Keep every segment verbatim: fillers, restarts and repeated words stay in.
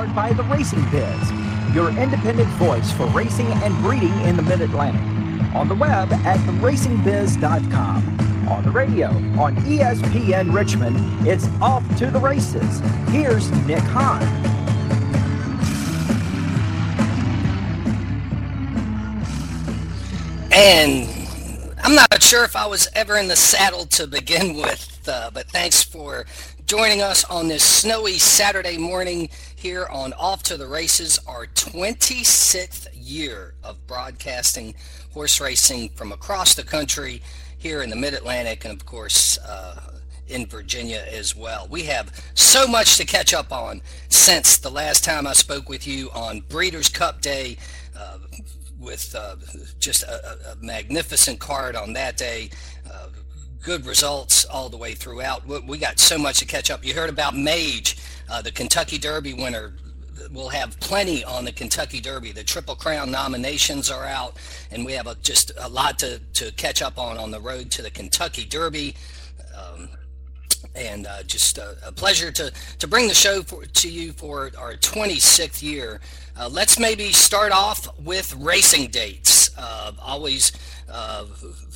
powered by the Racing Biz, your independent voice for racing and breeding in the Mid-Atlantic. On the web at the racing biz dot com. On the radio, on E S P N Richmond, it's Off to the Races. Here's Nick Hahn. And I'm not sure if I was ever in the saddle to begin with, uh, but thanks for joining us on this snowy Saturday morning here on Off to the Races, our twenty-sixth year of broadcasting horse racing from across the country here in the Mid-Atlantic and, of course, uh, in Virginia as well. We have so much to catch up on since the last time I spoke with you on Breeders' Cup Day, uh, with uh, just a, a magnificent card on that day, uh, good results all the way throughout. We got so much to catch up. You heard about Mage, uh, the Kentucky Derby winner. We'll have plenty on the Kentucky Derby. The Triple Crown nominations are out, and we have a, just a lot to, to catch up on on the road to the Kentucky Derby. Um, and uh, just a, a pleasure to, to bring the show for, to you for our twenty-sixth year. Uh, let's maybe start off with racing dates. Uh, always uh,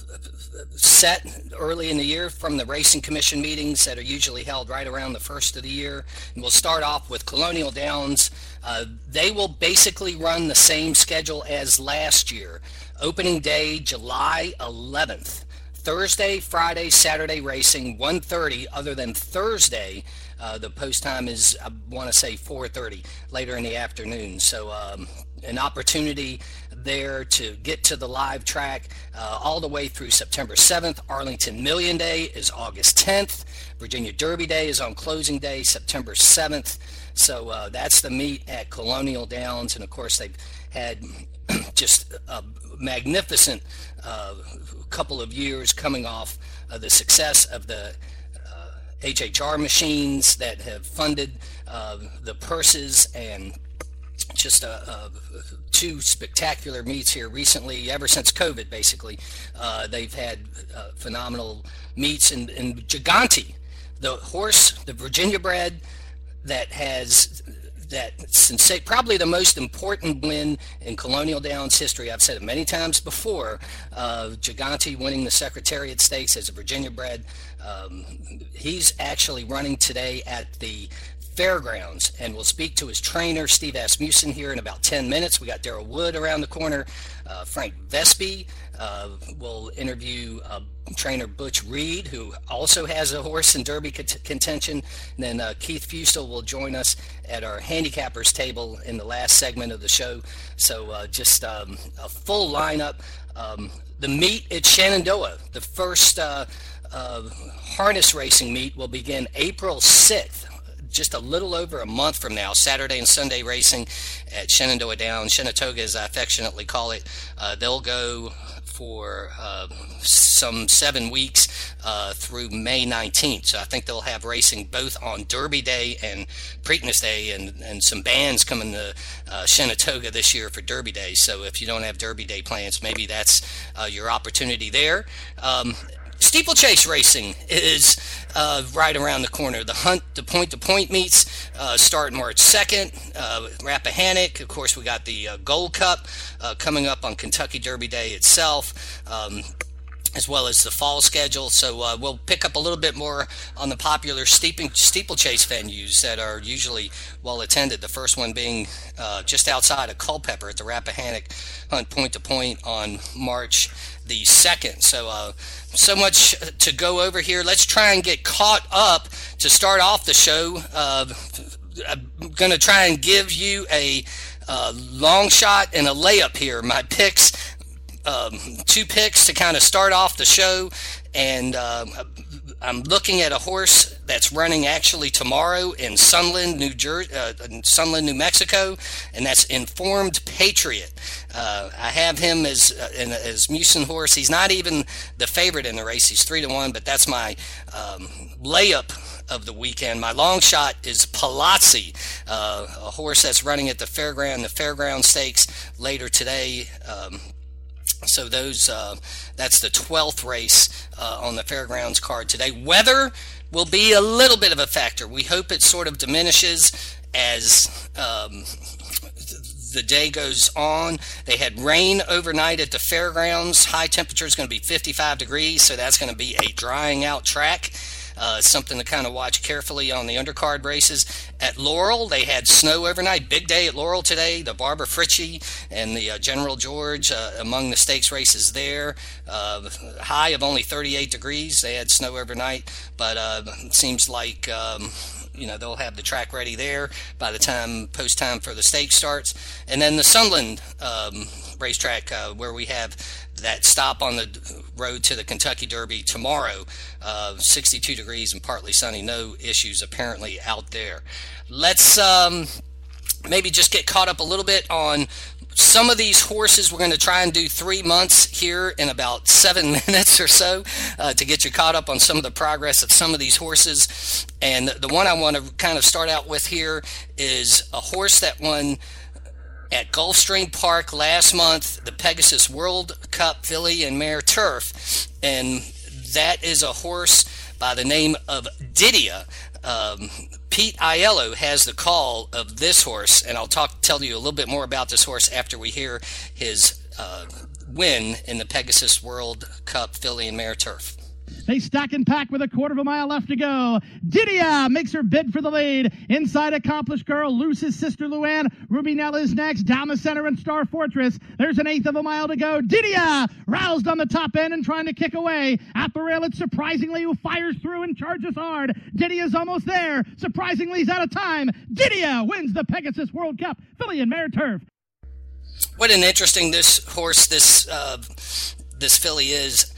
set early in the year from the Racing Commission meetings that are usually held right around the first of the year. And we'll start off with Colonial Downs. Uh, they will basically run the same schedule as last year. Opening day, July eleventh. Thursday, Friday, Saturday racing, one thirty, other than Thursday. Uh, the post time is, I want to say, four thirty, later in the afternoon. So um, an opportunity there to get to the live track uh, all the way through September seventh. Arlington Million Day is August tenth. Virginia Derby Day is on closing day, September seventh. So uh, that's the meet at Colonial Downs. And, of course, they've had just a magnificent uh, couple of years coming off uh, the success of the uh, H H R machines that have funded uh, the purses, and just uh, uh, two spectacular meets here recently, ever since COVID, basically. Uh, they've had uh, phenomenal meets in, in Gigante, the horse, the Virginia bred that has that since probably the most important win in Colonial Downs history. I've said it many times before. Uh, Gigante winning the Secretariat Stakes as a Virginia bred. Um, he's actually running today at the Fairgrounds, and we'll speak to his trainer, Steve Asmussen, here in about ten minutes. We got Daryl Wood around the corner. Uh, Frank Vespi uh, will interview uh, trainer Butch Reed, who also has a horse in Derby cont- contention. And then uh, Keith Fustel will join us at our handicappers table in the last segment of the show. So uh, just um, a full lineup. Um, the meet at Shenandoah, the first uh, uh, harness racing meet, will begin April sixth. Just a little over a month from now, Saturday and Sunday racing at Shenandoah Downs, Shenandoah as I affectionately call it. Uh, they'll go for uh, some seven weeks uh, through May nineteenth. So I think they'll have racing both on Derby Day and Preakness Day, and, and some bands coming to uh, Shenandoah this year for Derby Day. So if you don't have Derby Day plans, maybe that's uh, your opportunity there. Um, Steeplechase racing is uh, right around the corner. The Hunt, the point-to-point meets uh, start March second. Uh, Rappahannock, of course, we got the uh, Gold Cup uh, coming up on Kentucky Derby Day itself, um, as well as the fall schedule. So uh, we'll pick up a little bit more on the popular steeple, steeplechase venues that are usually well attended. The first one being uh, just outside of Culpeper at the Rappahannock Hunt point-to-point on March the second. So uh, so much to go over here. Let's try and get caught up to start off the show. Uh, I'm going to try and give you a uh, long shot and a layup here. My picks, um, two picks to kind of start off the show. And uh, I'm looking at a horse that's running actually tomorrow in Sunland, New Jersey, uh, Sunland, New Mexico, and that's Informed Patriot. Uh, I have him as uh, an as Musin horse. He's not even the favorite in the race. He's three to one, but that's my um, layup of the weekend. My long shot is Palazzi, uh, a horse that's running at the fairground, the Fairground Stakes later today. Um, So those, uh, that's the twelfth race uh, on the Fairgrounds card today. Weather will be a little bit of a factor. We hope it sort of diminishes as um, the day goes on. They had rain overnight at the fairgrounds. High temperature is going to be fifty-five degrees, so that's going to be a drying out track. Uh, something to kind of watch carefully on the undercard races. At Laurel, they had snow overnight. Big day at Laurel today. The Barbara Fritchie and the uh, General George uh, among the stakes races there. Uh, high of only thirty-eight degrees. They had snow overnight, but uh, it seems like um, you know they'll have the track ready there by the time post time for the stakes starts. And then the Sunland um, racetrack uh, where we have that stop on the road to the Kentucky Derby tomorrow, uh, sixty-two degrees and partly sunny. No issues apparently out there. Let's um, maybe just get caught up a little bit on some of these horses. We're going to try and do three months here in about seven minutes or so uh, to get you caught up on some of the progress of some of these horses. And the one I want to kind of start out with here is a horse that won at Gulfstream Park last month, the Pegasus World Cup Filly and Mare Turf, and that is a horse by the name of Didia. Um, Pete Aiello has the call of this horse, and I'll talk tell you a little bit more about this horse after we hear his uh, win in the Pegasus World Cup Filly and Mare Turf. They stack and pack with a quarter of a mile left to go. Didia makes her bid for the lead. Inside Accomplished Girl, Luce's sister Luann. Ruby Nell is next. Down the center and Star Fortress. There's an eighth of a mile to go. Didia roused on the top end and trying to kick away. At the rail, it's Surprisingly who fires through and charges hard. Didia's almost there. Surprisingly's out of time. Didia wins the Pegasus World Cup Filly and Mare Turf. What an interesting this horse, this uh, this filly is.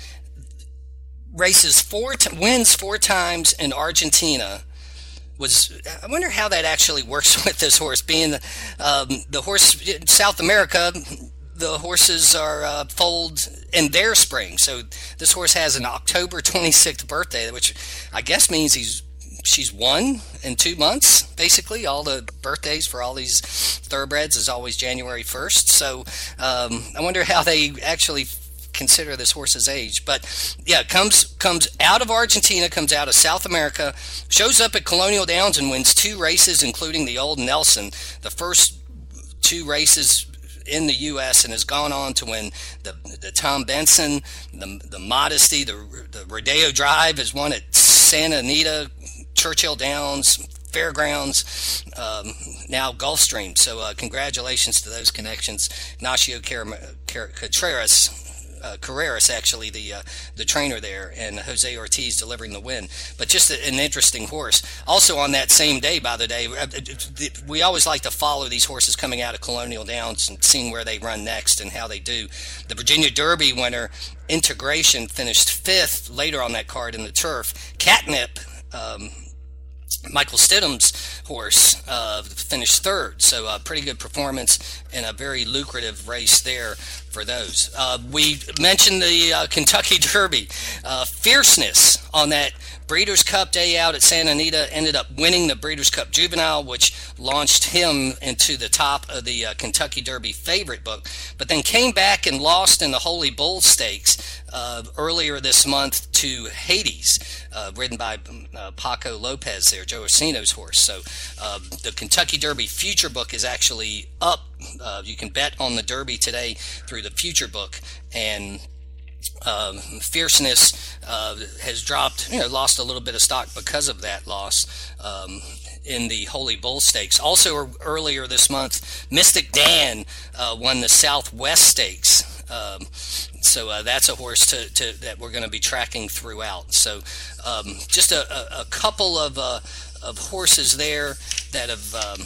Races four, t- wins four times in Argentina. Was I wonder how that actually works with this horse being the, um, the horse in South America. The horses are uh, foaled in their spring, so this horse has an October twenty-sixth birthday, which I guess means he's she's won in two months. Basically, all the birthdays for all these thoroughbreds is always January first. So um, I wonder how they actually consider this horse's age. But yeah, comes comes out of Argentina, comes out of South America, shows up at Colonial Downs and wins two races, including the Old Nelson, the first two races in the U S, and has gone on to win the the Tom Benson, the the Modesty, the the Rodeo Drive, has won at Santa Anita, Churchill Downs, Fairgrounds, um, now Gulfstream. So uh, congratulations to those connections. Ignacio Car- Car- Contreras. Uh, Carreras, actually, the uh, the trainer there, and Jose Ortiz delivering the win. But just a, an interesting horse. Also on that same day, by the day, we always like to follow these horses coming out of Colonial Downs and seeing where they run next and how they do. The Virginia Derby winner, Integration, finished fifth later on that card in the turf. Catnip, um, Michael Stidham's horse, uh, finished third. So a pretty good performance and a very lucrative race there for those. Uh, we mentioned the uh, Kentucky Derby. Uh, Fierceness on that Breeders' Cup day out at Santa Anita ended up winning the Breeders' Cup Juvenile, which launched him into the top of the uh, Kentucky Derby favorite book, but then came back and lost in the Holy Bull Stakes uh, earlier this month to Hades, uh, ridden by uh, Paco Lopez there, Joe Orsino's horse. So uh, the Kentucky Derby future book is actually up. Uh, you can bet on the Derby today through the future book, and Um, Fierceness uh, has dropped, you know, lost a little bit of stock because of that loss um, in the Holy Bull Stakes. Also earlier this month, Mystic Dan uh, won the Southwest Stakes. Um, so uh, that's a horse to, to that we're going to be tracking throughout. So um, just a, a, a couple of uh, of horses there that have um,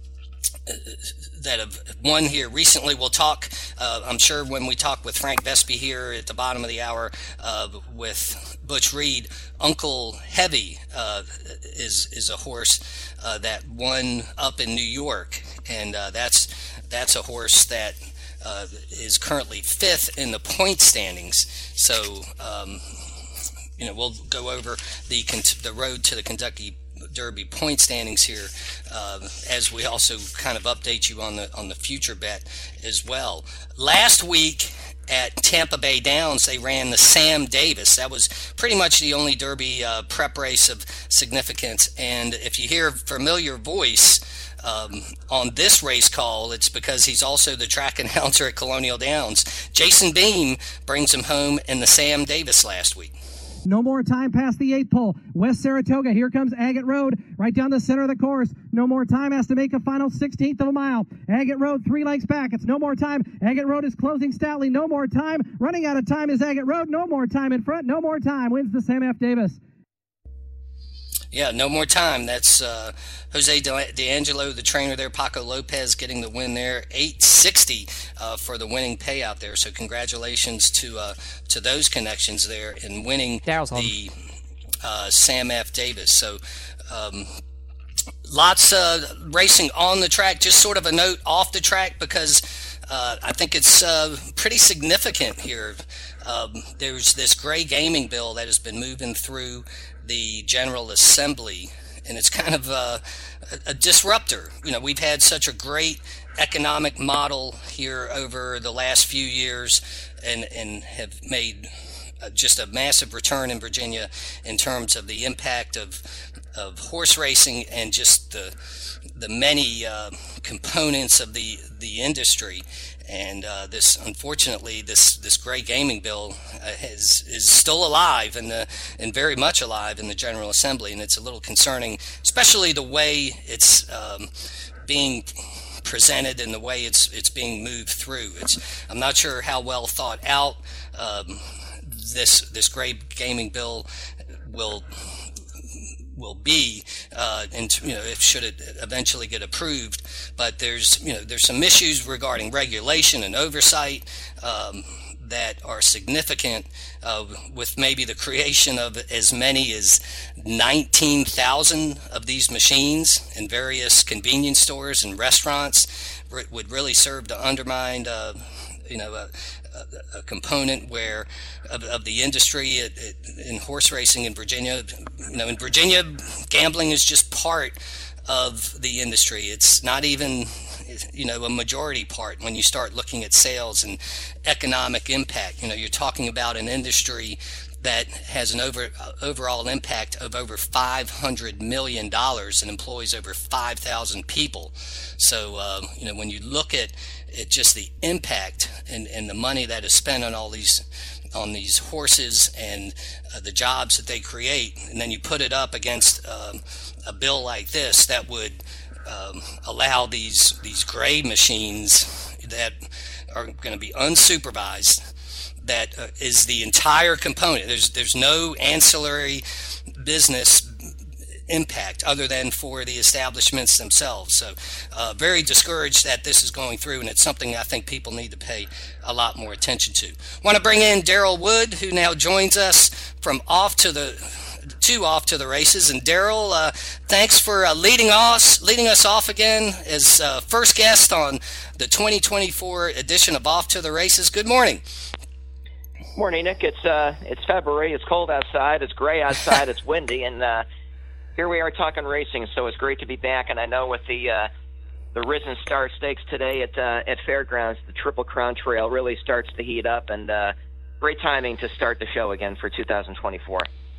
that have won here recently. We'll talk, uh, I'm sure, when we talk with Frank Vespi here at the bottom of the hour uh, with Butch Reed. Uncle Heavy uh, is is a horse uh, that won up in New York, and uh, that's that's a horse that uh, is currently fifth in the point standings. So um, you know, we'll go over the the road to the Kentucky Derby point standings here, uh, as we also kind of update you on the on the future bet as well. Last week at Tampa Bay Downs, they ran the Sam Davis. That was pretty much the only Derby uh, prep race of significance. And if you hear a familiar voice um, on this race call, it's because he's also the track announcer at Colonial Downs. Jason Beam brings him home in the Sam Davis last week. No more time past the eighth pole. West Saratoga. Here comes Agate Road right down the center of the course. No more time. Has to make a final sixteenth of a mile. Agate Road three lengths back. It's no more time. Agate Road is closing stoutly. No more time. Running out of time is Agate Road. No more time in front. No more time. Wins the Sam F. Davis. Yeah, no more time. That's uh, Jose D'Angelo, the trainer there. Paco Lopez getting the win there. eight sixty uh, for the winning payout there. So congratulations to uh, to those connections there in winning the uh, Sam F. Davis. So um, lots of racing on the track. Just sort of a note off the track because uh, I think it's uh, pretty significant here. Um, there's this gray gaming bill that has been moving through the General Assembly, and it's kind of a, a disruptor. You know, we've had such a great economic model here over the last few years and, and have made just a massive return in Virginia in terms of the impact of of horse racing and just the the many uh, components of the, the industry. And uh, this, unfortunately, this, this gray gaming bill uh, is is still alive and the and very much alive in the General Assembly, and it's a little concerning, especially the way it's um, being presented and the way it's it's being moved through. It's I'm not sure how well thought out um, this this gray gaming bill will. will be, uh, and you know, if should it eventually get approved. But there's, you know, there's some issues regarding regulation and oversight um, that are significant, uh, with maybe the creation of as many as nineteen thousand of these machines in various convenience stores and restaurants would really serve to undermine, uh, you know, uh, a component where of, of the industry it, it, in horse racing in Virginia. You know, in Virginia, gambling is just part of the industry. It's not even, you know, a majority part when you start looking at sales and economic impact. You know, you're talking about an industry that has an over uh, overall impact of over five hundred million dollars and employs over five thousand people. So, uh, you know, when you look at it, just the impact and, and the money that is spent on all these on these horses and uh, the jobs that they create, and then you put it up against um, a bill like this that would um, allow these these gray machines that are going to be unsupervised, that uh, is the entire component. There's there's no ancillary business impact other than for the establishments themselves. So uh, very discouraged that this is going through, and it's something I think people need to pay a lot more attention to. Want to bring in Daryl Wood, who now joins us from off to the two off to the races. And Daryl, uh, thanks for uh, leading us leading us off again as uh, first guest on the twenty twenty-four edition of Off to the Races. Good morning. Morning, Nick. It's uh, it's February. It's cold outside. It's gray outside. It's windy, and uh, here we are talking racing. So it's great to be back. And I know with the uh, the Risen Star Stakes today at uh, at Fairgrounds, the Triple Crown Trail really starts to heat up, and uh, great timing to start the show again for two thousand twenty-four.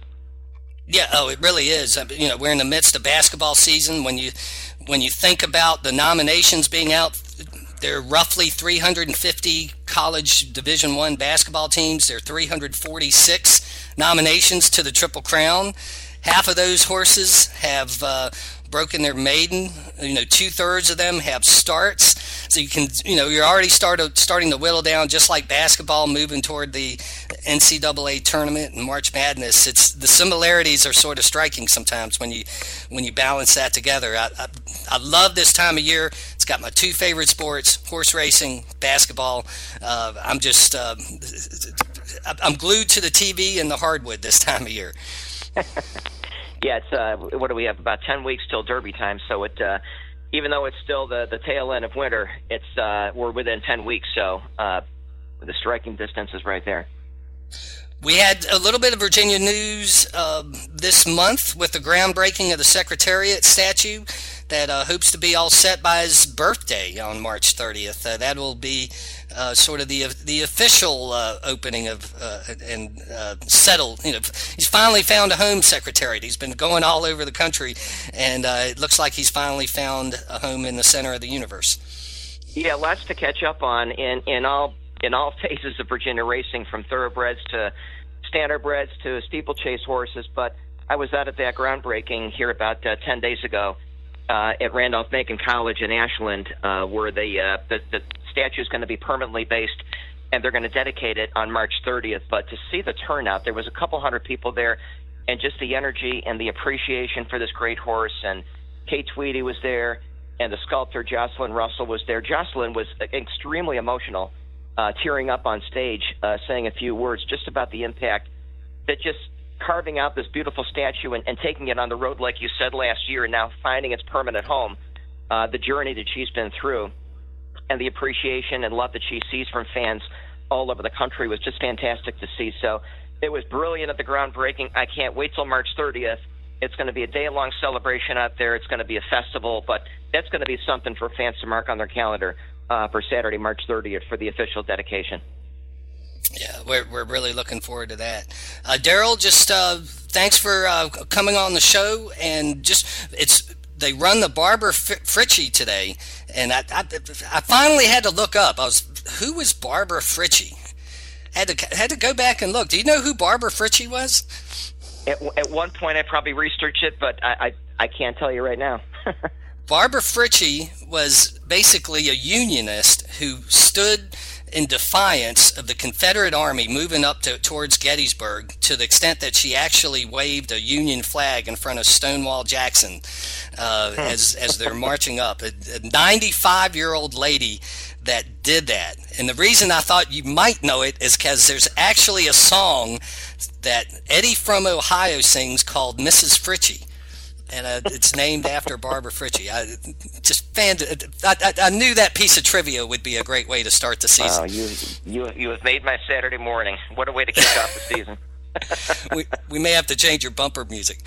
Yeah, oh, it really is. You know, we're in the midst of basketball season. When you when you think about the nominations being out, there are roughly three hundred fifty college Division One basketball teams. There are three hundred forty-six nominations to the Triple Crown. Half of those horses have uh, broken their maiden. You know, two thirds of them have starts. So you can, you know, you're already started starting to whittle down, just like basketball, moving toward the N C double A tournament and March Madness. It's the similarities are sort of striking sometimes when you when you balance that together. I, I, I love this time of year. It's got my two favorite sports: horse racing, basketball. Uh, I'm just uh, I'm glued to the T V and the hardwood this time of year. Yeah, it's uh, what do we have? About ten weeks till Derby time. So it, uh, even though it's still the, the tail end of winter, it's uh, we're within ten weeks. So uh, the striking distance is right there. We had a little bit of Virginia news uh, this month with the groundbreaking of the Secretariat statue. that uh, hopes to be all set by his birthday on March thirtieth. Uh, that will be uh, sort of the the official uh, opening of uh, and uh, settled. You know, he's finally found a home secretariat. He's been going all over the country, and uh, it looks like he's finally found a home in the center of the universe. Yeah, lots to catch up on in in all in all phases of Virginia racing, from thoroughbreds to standardbreds to steeplechase horses. But I was out at that groundbreaking here about uh, ten days ago uh, at Randolph-Macon College in Ashland, uh, where the, uh, the the statue is going to be permanently based, and they're going to dedicate it on March thirtieth. But to see the turnout, there was a couple hundred people there, and just the energy and the appreciation for this great horse. And Kate Tweedy was there, and the sculptor Jocelyn Russell was there. Jocelyn was extremely emotional, uh, tearing up on stage, uh, saying a few words just about the impact that just carving out this beautiful statue and, and taking it on the road, like you said, last year, and now finding its permanent home, uh, the journey that she's been through, and the appreciation and love that she sees from fans all over the country was just fantastic to see. So it was brilliant at the groundbreaking. I can't wait till March thirtieth. It's going to be a day-long celebration out there. It's going to be a festival, but that's going to be something for fans to mark on their calendar uh, for Saturday, March thirtieth, for the official dedication. Yeah, we're we're really looking forward to that. Uh, Daryl, just uh, thanks for uh, coming on the show, and just it's they run the Barbara Fritchie today, and I, I I finally had to look up. I was who was Barbara Fritchie? Had to had to go back and look. Do you know who Barbara Fritchie was? At, at one point, I probably researched it, but I, I, I can't tell you right now. Barbara Fritchie was basically a Unionist who stood in defiance of the Confederate Army moving up to, towards Gettysburg, to the extent that she actually waved a Union flag in front of Stonewall Jackson uh, as, as they're marching up. A ninety-five-year-old lady that did that. And the reason I thought you might know it is because there's actually a song that Eddie from Ohio sings called Missus Fritchie. And uh, it's named after Barbara Fritchie. I just fanned, I, I, I knew that piece of trivia would be a great way to start the season. Wow, you you you have made my Saturday morning. What a way to kick off the season. we we may have to change your bumper music.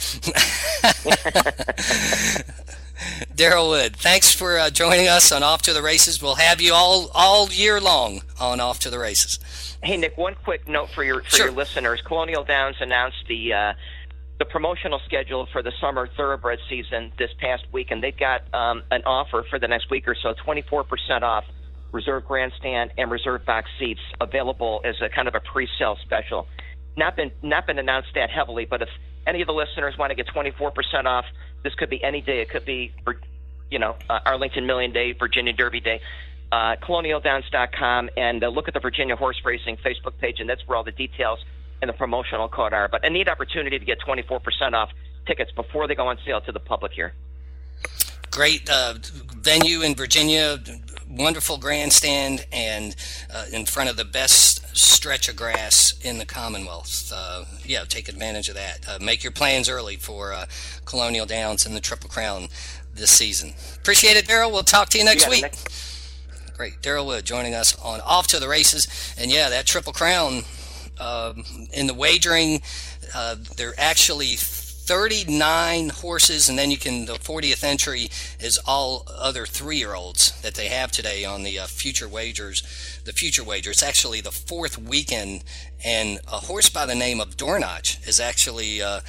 Daryl Wood, thanks for uh, joining us on Off to the Races. We'll have you all all year long on Off to the Races. Hey, Nick, one quick note for your for Sure. your listeners. Colonial Downs announced the uh, the promotional schedule for the summer thoroughbred season this past week, and they've got um, an offer for the next week or so, twenty-four percent off reserve grandstand and reserve box seats available as a kind of a pre-sale special. Not been not been announced that heavily, but if any of the listeners want to get twenty-four percent off, this could be any day. It could be, you know, uh, Arlington Million Day, Virginia Derby Day. Uh, colonial downs dot com, and uh, look at the Virginia Horse Racing Facebook page, and that's where all the details and the promotional code are. But a neat opportunity to get twenty-four percent off tickets before they go on sale to the public here. Great uh, venue in Virginia, wonderful grandstand, and uh, in front of the best stretch of grass in the Commonwealth. Uh, yeah, take advantage of that. Uh, make your plans early for uh, Colonial Downs and the Triple Crown this season. Appreciate it, Daryl. We'll talk to you next You week. got it, Nick. Great. Daryl Wood joining us on Off to the Races. And yeah, that Triple Crown, um, in the wagering, uh, they're actually thirty-nine horses, and then you can, the fortieth entry is all other three-year-olds that they have today on the uh, future wagers. The future wager. It's actually the fourth weekend, and a horse by the name of Dornach is actually uh,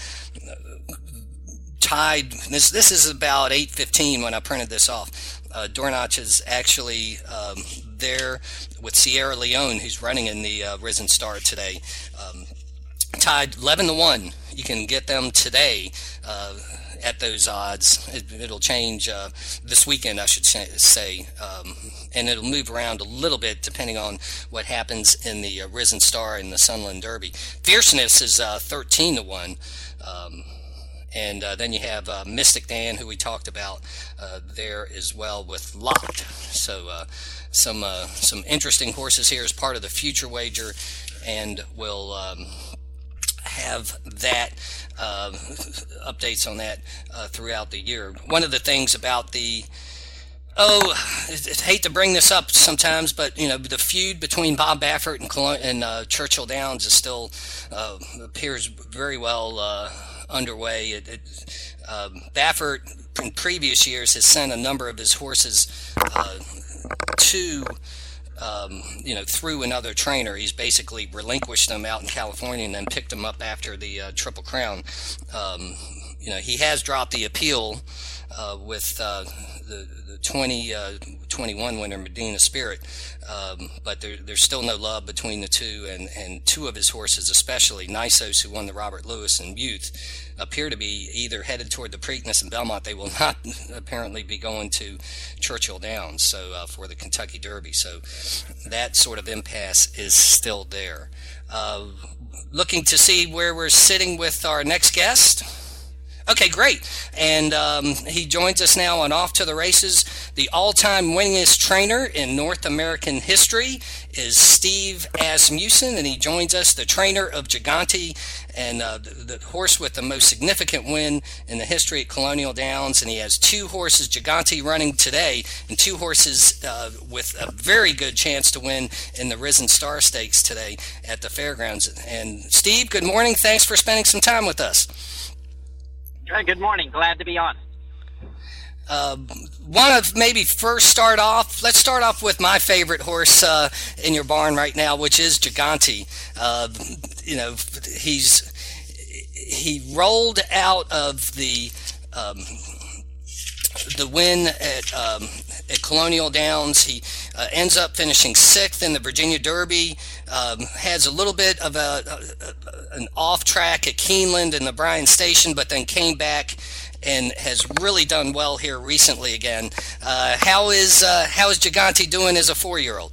tied. This this is about eight fifteen when I printed this off. Uh, Dornach is actually um, there with Sierra Leone, who's running in the uh, Risen Star today. Um, tied eleven to one. You can get them today uh, at those odds. It, it'll change uh, this weekend, I should say, um, and it'll move around a little bit depending on what happens in the uh, Risen Star and the Sunland Derby. Fierceness is uh, thirteen to one. Um, And uh, then you have uh, Mystic Dan, who we talked about uh, there as well, with Locked. So uh, some uh, some interesting horses here as part of the future wager, and we'll um, have that uh, updates on that uh, throughout the year. One of the things about the Oh, I hate to bring this up sometimes, but you know the feud between Bob Baffert and, Colo- and uh, Churchill Downs is still uh, appears very well uh, underway. It, it, Uh, Baffert in previous years has sent a number of his horses uh, to Um, you know, through another trainer. He's basically relinquished them out in California and then picked them up after the uh, Triple Crown. Um, you know, he has dropped the appeal uh, with uh, the, the twenty twenty-one winner Medina Spirit, um, but there, there's still no love between the two, and, and two of his horses, especially Nisos, who won the Robert Lewis in Youth, appear to be either headed toward the Preakness and Belmont. They will not apparently be going to Churchill Downs so uh, for the Kentucky Derby. So that sort of impasse is still there. Uh, looking to see where we're sitting with our next guest. Okay, great. And um, he joins us now on Off to the Races. The all-time winningest trainer in North American history is Steve Asmussen, and he joins us, the trainer of Gigante, and uh, the, the horse with the most significant win in the history at Colonial Downs. And he has two horses, Gigante, running today, and two horses uh, with a very good chance to win in the Risen Star Stakes today at the fairgrounds. And Steve, good morning. Thanks for spending some time with us. Good morning. Glad to be on. Uh, want to maybe first start off, let's start off with my favorite horse uh, in your barn right now, which is Gigante. Uh, you know, he's he rolled out of the um, the win at um, at Colonial Downs. He uh, ends up finishing sixth in the Virginia Derby. Um, has a little bit of a, a an off track at Keeneland and the Bryan Station, but then came back and has really done well here recently again. Uh, how is uh, how is Gigante doing as a four-year-old?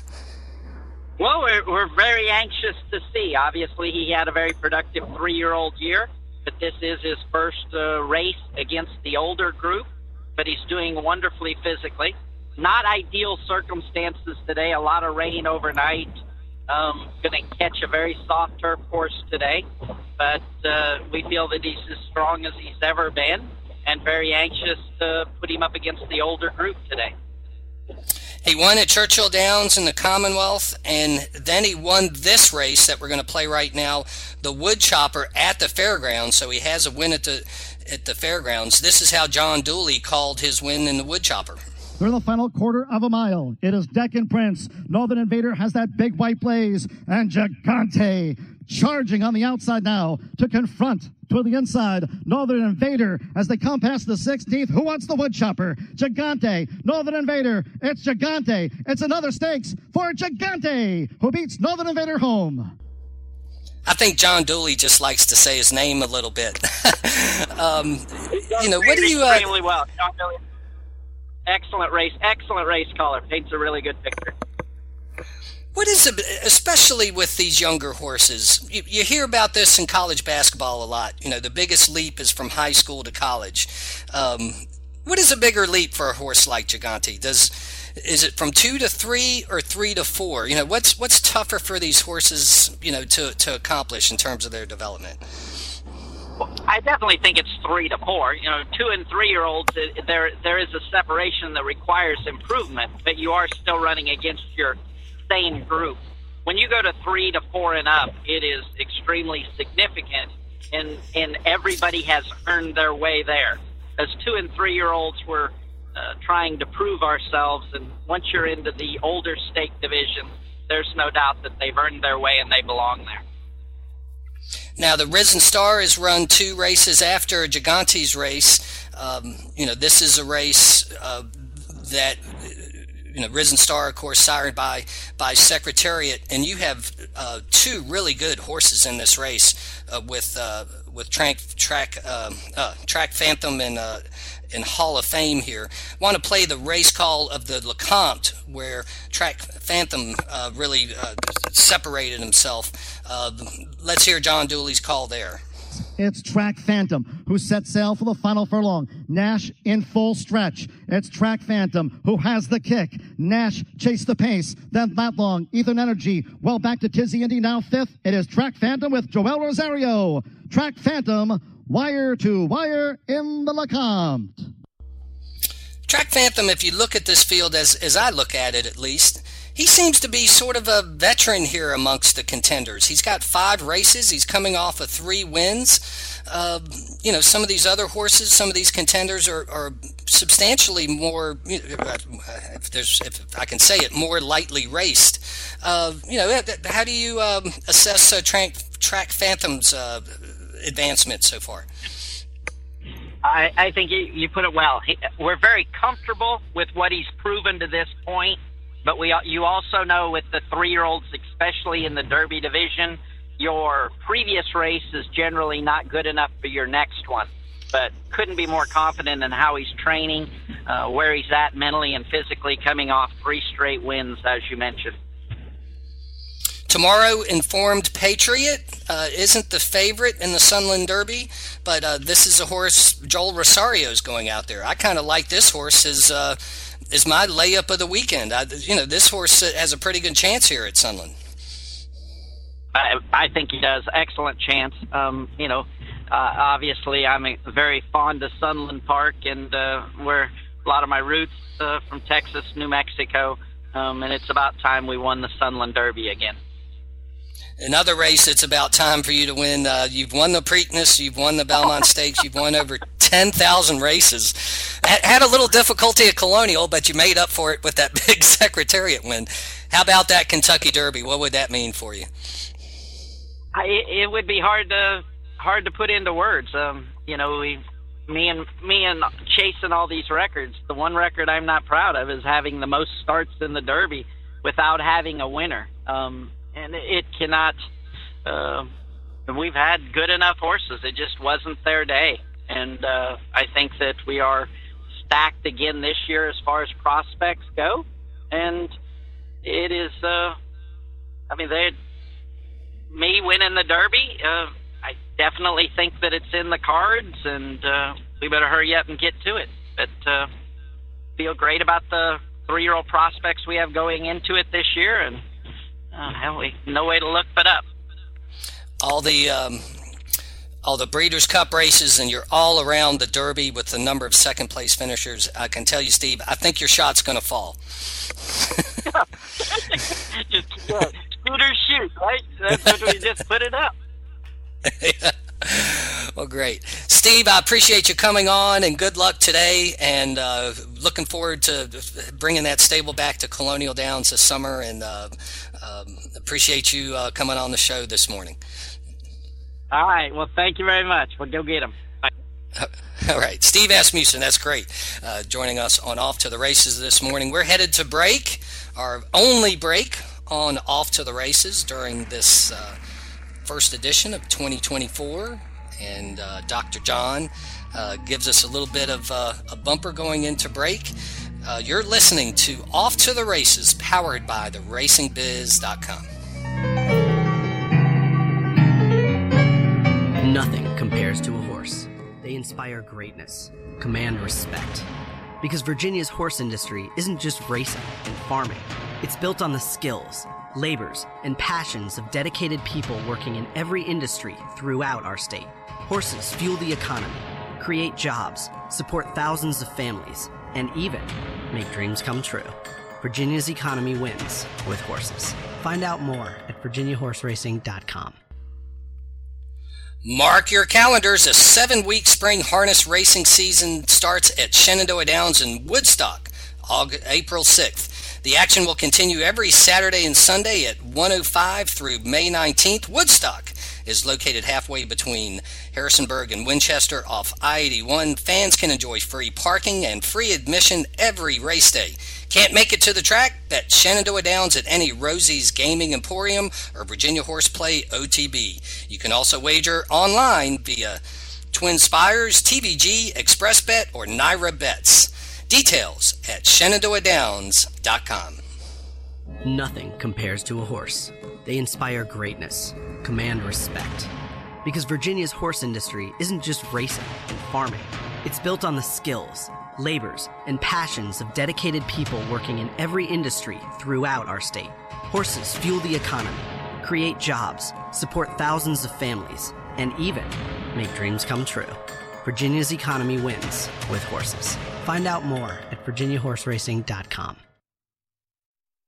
Well, we're, we're very anxious to see. Obviously, he had a very productive three-year-old year, but this is his first uh, race against the older group, but he's doing wonderfully physically. Not ideal circumstances today, a lot of rain overnight. Um, going to catch a very soft turf course today, but uh, we feel that he's as strong as he's ever been and very anxious to put him up against the older group today. He won at Churchill Downs in the Commonwealth, and then he won this race that we're going to play right now, the Woodchopper, at the fairgrounds. So he has a win at the at the fairgrounds. This is how John Dooley called his win in the Woodchopper. Through the final quarter of a mile, it is Deccan Prince. Northern Invader has that big white blaze, and Gigante charging on the outside now to confront to the inside Northern Invader as they come past the sixteenth. Who wants the Woodchopper? Gigante, Northern Invader. It's Gigante. It's another stakes for Gigante, who beats Northern Invader home. I think John Dooley just likes to say his name a little bit. um, you know, what do you? Uh, extremely well, John Dooley. Excellent race, excellent race caller. Paints a really good picture. What is, especially with these younger horses, you, you hear about this in college basketball a lot. You know, the biggest leap is from high school to college. Um, what is a bigger leap for a horse like Gigante? Does is it from two to three or three to four? You know, what's what's tougher for these horses, you know, to to accomplish in terms of their development? I definitely think it's three to four. You know, two and three-year-olds, there there is a separation that requires improvement, but you are still running against your same group. When you go to three to four and up, it is extremely significant, and and everybody has earned their way there. As two and three-year-olds, we're uh, trying to prove ourselves, and once you're into the older stake division, there's no doubt that they've earned their way and they belong there. Now, the Risen Star has run two races after Gigante's race. Um, you know, this is a race uh, that, you know, Risen Star, of course, sired by by Secretariat, and you have uh, two really good horses in this race uh, with uh, with Track Track uh, uh, Track Phantom and uh, and Hall of Fame here. I want to play the race call of the LeCompte, where Track Phantom uh, really uh, separated himself. Uh, let's hear John Dooley's call there. It's Track Phantom who set sail for the final furlong. Nash in full stretch. It's Track Phantom who has the kick. Nash chased the pace. Then that long, Ethan Energy well back to Tizzy Indy, now fifth. It is Track Phantom with Joel Rosario. Track Phantom, wire to wire in the LeCompte. Track Phantom, if you look at this field as as I look at it at least, he seems to be sort of a veteran here amongst the contenders. He's got five races. He's coming off of three wins. uh, you know, some of these other horses, some of these contenders are, are substantially more, you know, if there's, if I can say it, more lightly raced. Uh, you know, how do you um, assess uh, Track, Track Phantom's uh, advancement so far? I, I think you, you put it well. He, we're very comfortable with what he's proven to this point, but we you also know with the three-year-olds, especially in the Derby division, your previous race is generally not good enough for your next one. But couldn't be more confident in how he's training, uh, where he's at mentally and physically, coming off three straight wins, as you mentioned. Tomorrow, Informed Patriot uh, isn't the favorite in the Sunland Derby, but uh, this is a horse Joel Rosario's going out there. I kind of like this horse as uh, as my layup of the weekend. I, you know, this horse has a pretty good chance here at Sunland. I, I think he does. Excellent chance. Um, you know, uh, obviously I'm a, very fond of Sunland Park, and uh, where a lot of my roots uh, from Texas, New Mexico, um, and it's about time we won the Sunland Derby again. Another race, it's about time for you to win. Uh, you've won the Preakness, you've won the Belmont Stakes, you've won over ten thousand races. Had a little difficulty at Colonial, but you made up for it with that big Secretariat win. How about that Kentucky Derby? What would that mean for you? I, it would be hard to hard to put into words. Um, you know, we, me and me and chasing all these records. The one record I'm not proud of is having the most starts in the Derby without having a winner. Um, And it cannot, uh, we've had good enough horses. It just wasn't their day. And uh, I think that we are stacked again this year as far as prospects go. And it is, uh, I mean, they, me winning the Derby, uh, I definitely think that it's in the cards, and uh, we better hurry up and get to it. But uh, feel great about the three-year-old prospects we have going into it this year, and Uh, hell, we no way to look but up. All the um, all the Breeders' Cup races, and you're all around the Derby with the number of second place finishers. I can tell you, Steve, I think your shot's going to fall. Just uh, scooter shoot, right? That's what we just put it up. Yeah. Well, great. Steve, I appreciate you coming on, and good luck today, and uh, looking forward to bringing that stable back to Colonial Downs this summer, and uh, um, appreciate you uh, coming on the show this morning. All right. Well, thank you very much. We'll go get them. Bye. All right. Steve Asmussen, that's great, uh, joining us on Off to the Races this morning. We're headed to break, our only break on Off to the Races during this uh first edition of twenty twenty-four, and uh, Doctor John uh, gives us a little bit of uh, a bumper going into break. Uh, you're listening to Off to the Races, powered by the racing biz dot com. Nothing compares to a horse. They inspire greatness, command respect. Because Virginia's horse industry isn't just racing and farming. It's built on the skills, labors, and passions of dedicated people working in every industry throughout our state. Horses fuel the economy, create jobs, support thousands of families, and even make dreams come true. Virginia's economy wins with horses. Find out more at virginia horse racing dot com. Mark your calendars. A seven-week spring harness racing season starts at Shenandoah Downs in Woodstock, August, April sixth. The action will continue every Saturday and Sunday at one oh five through May nineteenth. Woodstock is located halfway between Harrisonburg and Winchester off I eighty-one. Fans can enjoy free parking and free admission every race day. Can't make it to the track? Bet Shenandoah Downs at any Rosie's Gaming Emporium or Virginia Horseplay O T B. You can also wager online via Twin Spires, T V G, ExpressBet, or Naira Bets. Details at shenandoah downs dot com. Nothing compares to a horse. They inspire greatness, command respect. Because Virginia's horse industry isn't just racing and farming. It's built on the skills, labors, and passions of dedicated people working in every industry throughout our state. Horses fuel the economy, create jobs, support thousands of families, and even make dreams come true. Virginia's economy wins with horses. Find out more at virginia horse racing dot com.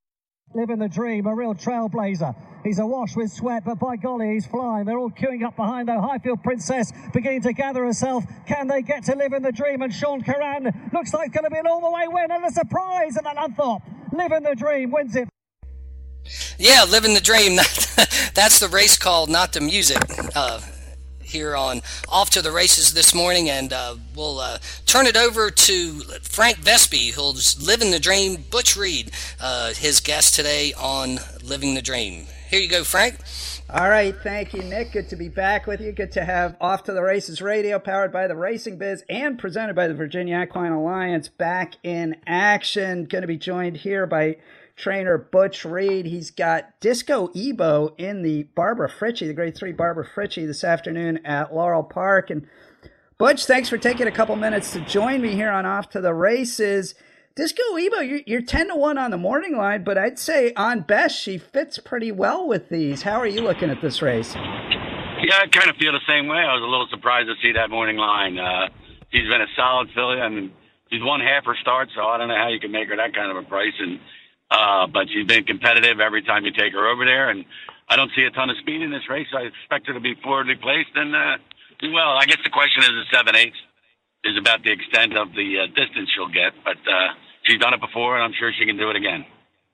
Living the dream, a real trailblazer. He's awash with sweat, but by golly, he's flying. They're all queuing up behind, though. Highfield Princess beginning to gather herself. Can they get to Living the Dream? And Sean Curran looks like it's going to be an all-the-way win and a surprise. And Ananthorpe, Living the Dream, wins it. Yeah, Living the Dream. That's the race call, not the music. Uh, here on Off to the Races this morning, and uh, we'll uh, turn it over to Frank Vespi, who's Living the Dream. Butch Reed, uh, his guest today on Living the Dream. Here you go, Frank. All right, thank you, Nick. Good to be back with you. Good to have Off to the Races Radio, powered by the Racing Biz and presented by the Virginia Equine Alliance, back in action. Going to be joined here by trainer Butch Reed. He's got Disco Ebo in the Barbara Fritchie, the grade three Barbara Fritchie, this afternoon at Laurel Park. And Butch, thanks for taking a couple minutes to join me here on Off to the Races. Disco Ebo, you're, you're ten to one on the morning line, but I'd say on best she fits pretty well with these. How are you looking at this race? Yeah, I kind of feel the same way. I was a little surprised to see that morning line. Uh, she's been a solid filly. I mean, she's won half her start, so I don't know how you can make her that kind of a price. And Uh, but she's been competitive every time you take her over there, and I don't see a ton of speed in this race. I expect her to be forwardly placed and uh, do well. I guess the question is the seven eighths is about the extent of the uh, distance she'll get, but uh, she's done it before, and I'm sure she can do it again.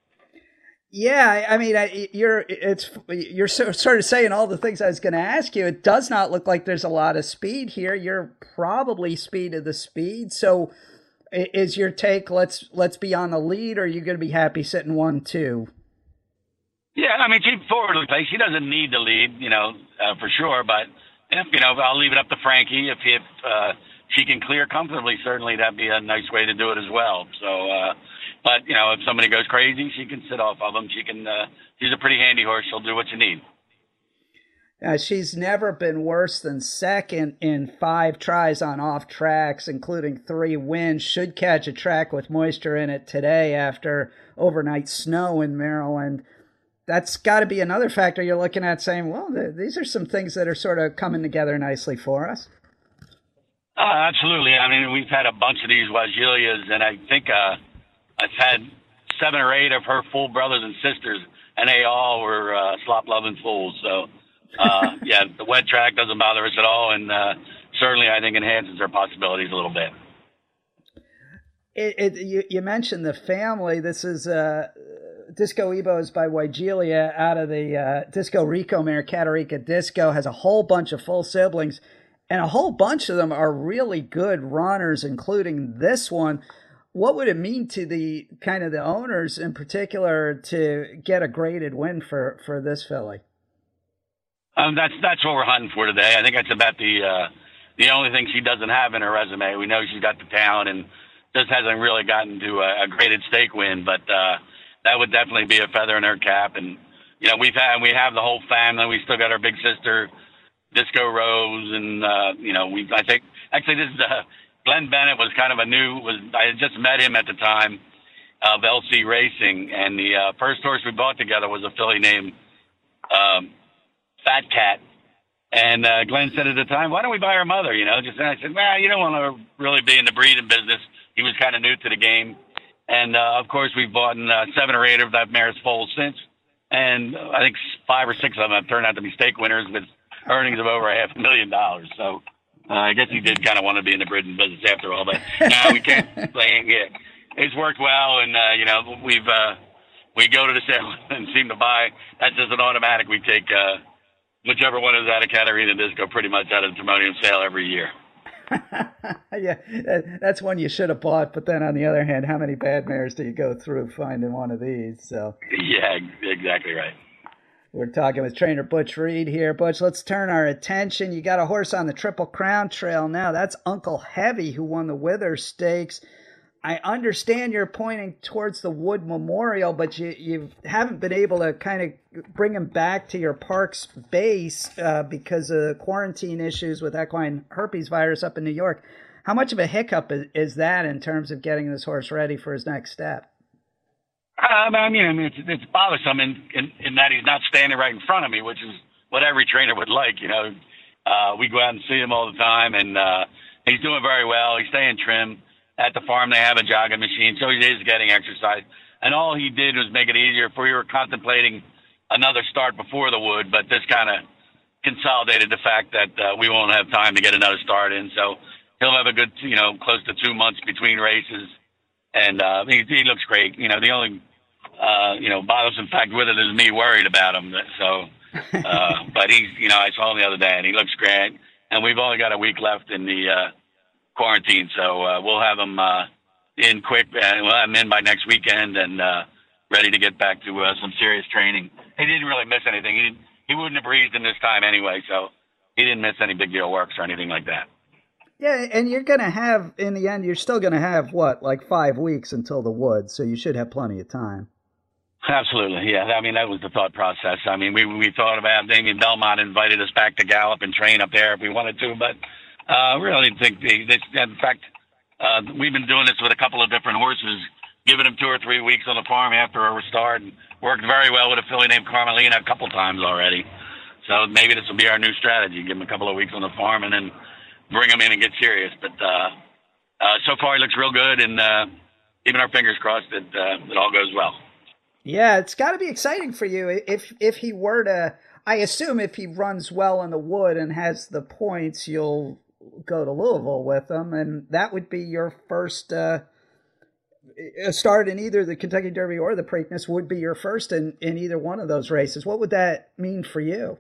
Yeah, I mean, you're it's you're sort of saying all the things I was going to ask you. It does not look like there's a lot of speed here. You're probably speed of the speed, so. Is your take, let's let's be on the lead, or are you going to be happy sitting one, two? Yeah, I mean, she's forwardly placed. She doesn't need the lead, you know, uh, for sure. But, if, you know, I'll leave it up to Frankie. If, if uh, she can clear comfortably, certainly that'd be a nice way to do it as well. So, uh, but, you know, if somebody goes crazy, she can sit off of them. She can, uh, she's a pretty handy horse. She'll do what you need. Uh, she's never been worse than second in five tries on off tracks, including three wins. Should catch a track with moisture in it today after overnight snow in Maryland. That's got to be another factor you're looking at saying, well, th- these are some things that are sort of coming together nicely for us. Uh, absolutely. I mean, we've had a bunch of these Wagilias, and I think uh, I've had seven or eight of her full brothers and sisters, and they all were uh, slop-loving fools. So, uh, yeah, the wet track doesn't bother us at all, and uh, certainly I think enhances our possibilities a little bit. It, it, you, you mentioned the family. This is uh, Disco Ebos by Wigelia out of the uh, Disco Rico mare, Catarika Disco, has a whole bunch of full siblings, and a whole bunch of them are really good runners, including this one. What would it mean to the kind of the owners in particular to get a graded win for, for this filly? Um, that's that's what we're hunting for today. I think that's about the uh, the only thing she doesn't have in her resume. We know she's got the talent and just hasn't really gotten to a, a graded stake win, but uh, that would definitely be a feather in her cap. And you know, we've had we have the whole family. We still got our big sister, Disco Rose, and uh, you know, we I think actually this is uh, Glenn Bennett was kind of a new was I had just met him at the time of L C Racing, and the uh, first horse we bought together was a filly named um, Fat Cat. And uh, Glenn said at the time, why don't we buy her mother, you know? Just and I said, well, you don't want to really be in the breeding business. He was kind of new to the game. And, uh, of course, we've bought uh, seven or eight of that mare's foals since. And uh, I think five or six of them have turned out to be stake winners with earnings of over a half a million dollars. So uh, I guess he did kind of want to be in the breeding business after all. But no, we can't play it. It's worked well. And, uh, you know, we've uh, we go to the sale and seem to buy. That's just an automatic. We take uh, whichever one is out of Catarina Disco pretty much out of the Timonium sale every year. Yeah, that's one you should have bought. But then on the other hand, how many bad mares do you go through finding one of these? So yeah, exactly right. We're talking with trainer Butch Reed here. Butch, let's turn our attention. You got a horse on the Triple Crown Trail now. That's Uncle Heavy, who won the Wither Stakes. I understand you're pointing towards the Wood Memorial, but you, you haven't been able to kind of bring him back to your park's base uh, because of quarantine issues with equine herpes virus up in New York. How much of a hiccup is, is that in terms of getting this horse ready for his next step? Um, I mean, I mean, it's, it's bothersome in, in, in that he's not standing right in front of me, which is what every trainer would like. You know, uh, we go out and see him all the time, and uh, he's doing very well. He's staying trim. At the farm, they have a jogging machine, so he is getting exercise. and all he did was make it easier. For we were contemplating another start before the Wood, but this kind of consolidated the fact that uh, we won't have time to get another start in. So he'll have a good, you know, close to two months between races, and uh, he, he looks great. You know, the only, uh, you know, bothersome fact with it is me worried about him. So, uh, but he's, you know, I saw him the other day, and he looks great. And we've only got a week left in the uh, quarantine, so uh, we'll have him uh, in quick. Uh, we'll have him in by next weekend and uh, ready to get back to uh, some serious training. He didn't really miss anything. He didn't, he wouldn't have breathed in this time anyway, so he didn't miss any big deal works or anything like that. Yeah, and you're going to have, in the end, you're still going to have, what, like five weeks until the Wood, so you should have plenty of time. Absolutely, yeah. I mean, that was the thought process. I mean, we we thought about Damien Belmont invited us back to Gallup and train up there if we wanted to, but uh, we really didn't think, the, this, in fact, uh, we've been doing this with a couple of different horses, giving them two or three weeks on the farm after a start, and worked very well with a filly named Carmelina a couple times already. So maybe this will be our new strategy, give them a couple of weeks on the farm and then bring them in and get serious. But uh, uh, so far, he looks real good, and uh, keeping our fingers crossed that uh, it all goes well. Yeah, it's got to be exciting for you if if he were to. I assume if he runs well in the Wood and has the points, you'll go to Louisville with him, and that would be your first uh, start in either the Kentucky Derby or the Preakness. Would be your first in, in either one of those races. What would that mean for you?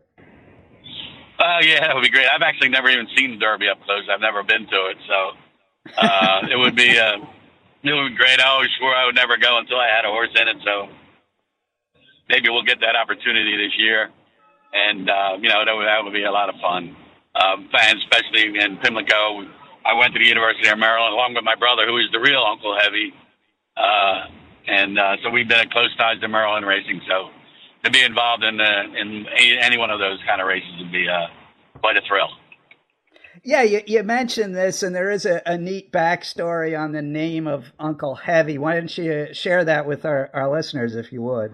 Uh, yeah, that would be great. I've actually never even seen the Derby up close. I've never been to it, so uh, it would be uh, it would be great. I always swore I would never go until I had a horse in it, so maybe we'll get that opportunity this year, and uh, you know that would, that would be a lot of fun. Um, fans, especially in Pimlico. I went to the University of Maryland along with my brother, who is the real Uncle Heavy, uh, and uh, so we've been in close ties to Maryland racing. So to be involved in uh, in any one of those kind of races would be uh, quite a thrill. Yeah, you, you mentioned this, and there is a, a neat backstory on the name of Uncle Heavy. Why don't you share that with our, our listeners, if you would?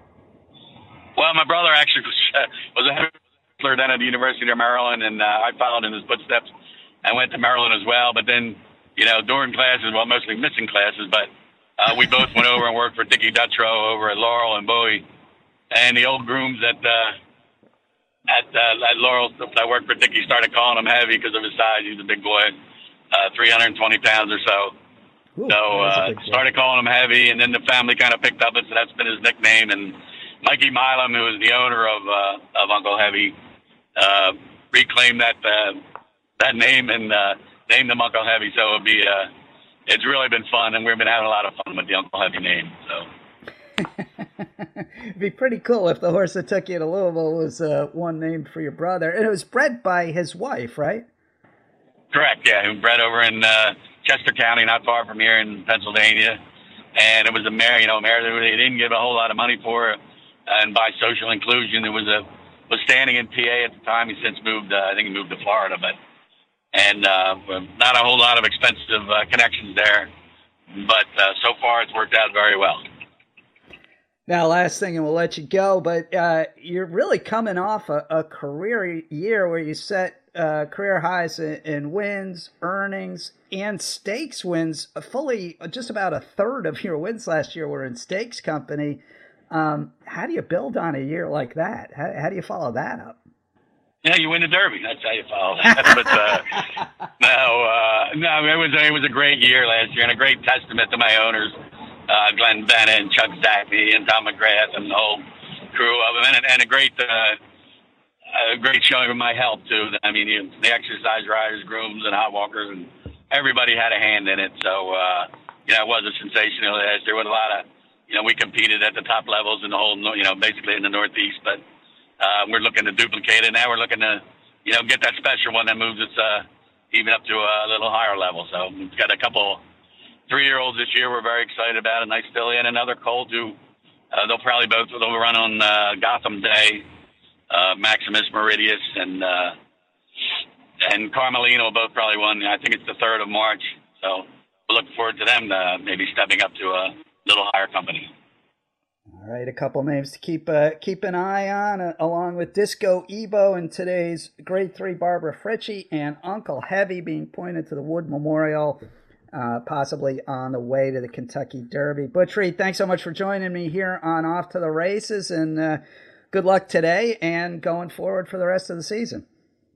Well, my brother actually was, uh, was a wrestler then at the University of Maryland, and uh, I followed in his footsteps. I went to Maryland as well, but then, you know, during classes, well, mostly missing classes, but uh, we both went over and worked for Dickie Dutrow over at Laurel and Bowie. And the old grooms at uh, at, uh, at Laurel that worked for Dickie started calling him Heavy because of his size. He's a big boy, uh, three hundred twenty pounds or so. Ooh, so uh, started calling him Heavy, and then the family kind of picked up it, so that's been his nickname. And Mikey Milam, who is the owner of uh, of Uncle Heavy, uh, reclaimed that uh, that name and uh, named him Uncle Heavy. So it'll be uh, it's really been fun, and we've been having a lot of fun with the Uncle Heavy name. So it'd be pretty cool if the horse that took you to Louisville was uh, one named for your brother, and it was bred by his wife, right? Correct. Yeah, he was bred over in uh, Chester County, not far from here in Pennsylvania, and it was a mare. You know, a mare that they didn't give a whole lot of money for. And by social inclusion, it was a was standing in P A at the time. He since moved. Uh, I think he moved to Florida, but and uh, not a whole lot of expensive uh, connections there. But uh, so far, it's worked out very well. Now, last thing, and we'll let you go. But uh, you're really coming off a, a career year where you set uh, career highs in, in wins, earnings, and stakes wins. Fully, just about a third of your wins last year were in stakes company. Um, how do you build on a year like that? How, how do you follow that up? Yeah, you win the Derby. That's how you follow that. But uh, no, uh, no, it was it was a great year last year, and a great testament to my owners, uh, Glenn Bennett and Chuck Zachary and Tom McGrath and the whole crew of them, and, and a great uh, a great showing of my help too. I mean, you, the exercise riders, grooms, and hot walkers, and everybody had a hand in it. So uh, you know, it was a sensational last year with a lot of. You know, we competed at the top levels in the whole, you know, basically in the Northeast, but uh, we're looking to duplicate it. Now we're looking to, you know, get that special one that moves us uh, even up to a little higher level. So we've got a couple three-year-olds this year we're very excited about, a nice filly and another colt who uh, they'll probably both they'll run on uh, Gotham Day, uh, Maximus Meridius, and uh, and Carmelina will both probably win. I think it's the third of March. So we're looking forward to them uh, maybe stepping up to a little higher company. All right, a couple names to keep uh, keep an eye on, uh, along with Disco Ebo and today's Grade three Barbara Fritchie and Uncle Heavy being pointed to the Wood Memorial. uh, possibly on the way to the Kentucky Derby. Butch Reed, thanks so much for joining me here on Off to the Races, and uh, good luck today and going forward for the rest of the season.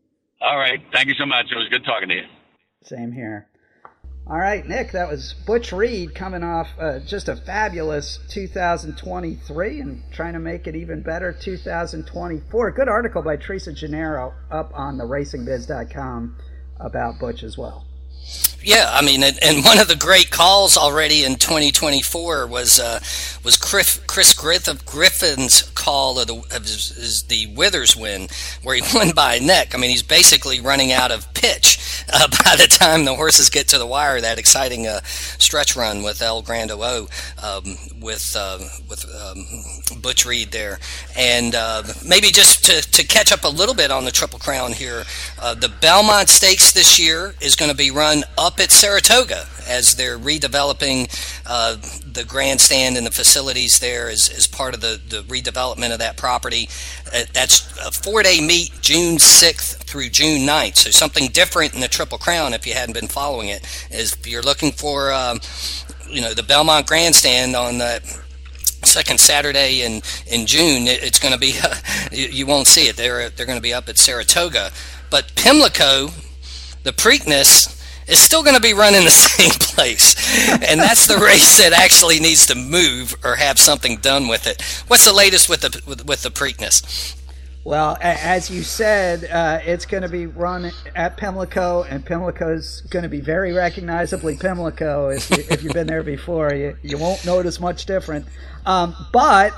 All right. Thank you so much. It was good talking to you. Same here. All right, Nick, that was Butch Reed coming off uh, just a fabulous two thousand twenty-three and trying to make it even better two thousand twenty-four. Good article by Teresa Gennaro up on the racing biz dot com about Butch as well. Yeah, I mean, and, and one of the great calls already in twenty twenty-four was uh, was Chris, Chris Griff, Griffin's call of the of his, his, the Withers win, where he won by a neck. I mean, he's basically running out of pitch uh, by the time the horses get to the wire. That exciting uh, stretch run with El Grand O um, with uh, with um, Butch Reed there, and uh, maybe just to, to catch up a little bit on the Triple Crown here, uh, the Belmont Stakes this year is going to be run up at Saratoga as they're redeveloping uh, the grandstand and the facilities there as, as part of the, the redevelopment of that property. Uh, that's a four-day meet, June sixth through June ninth. So something different in the Triple Crown, if you hadn't been following it, is if you're looking for um, you know, the Belmont grandstand on the second Saturday in, in June, it, it's going to be, uh, you, you won't see it. They're, they're going to be up at Saratoga. But Pimlico, the Preakness, is still going to be run in the same place. And that's the race that actually needs to move or have something done with it. What's the latest with the with, with the Preakness? Well, as you said, uh, it's going to be run at Pimlico, and Pimlico's going to be very recognizably Pimlico. If, you, if you've been there before, you, you won't notice much different. Um, but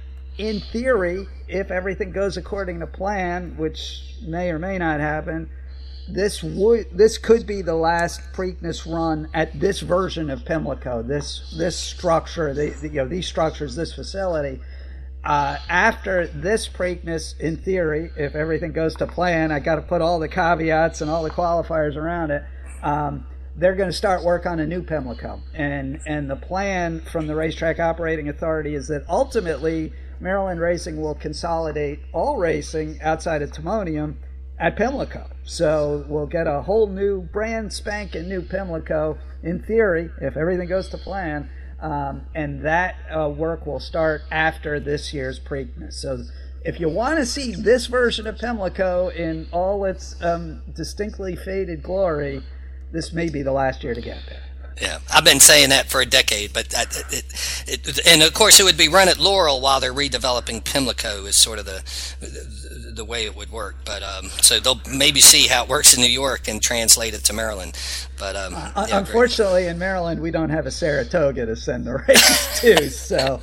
in theory, if everything goes according to plan, which may or may not happen, This would this could be the last Preakness run at this version of Pimlico. This this structure, the, the, you know, these structures, this facility. Uh, after this Preakness, in theory, if everything goes to plan, I got to put all the caveats and all the qualifiers around it. Um, they're going to start work on a new Pimlico, and and the plan from the Racetrack Operating Authority is that ultimately Maryland Racing will consolidate all racing outside of Timonium at Pimlico. So we'll get a whole new, brand spanking new Pimlico, in theory, if everything goes to plan, um, and that uh, work will start after this year's Preakness. So if you want to see this version of Pimlico in all its um, distinctly faded glory, this may be the last year to get there. Yeah, I've been saying that for a decade, but that, it, it, and of course it would be run at Laurel while they're redeveloping Pimlico is sort of the the, the way it would work. But um, so they'll maybe see how it works in New York and translate it to Maryland. But um, uh, yeah, unfortunately, great. In Maryland, we don't have a Saratoga to send the race to. So,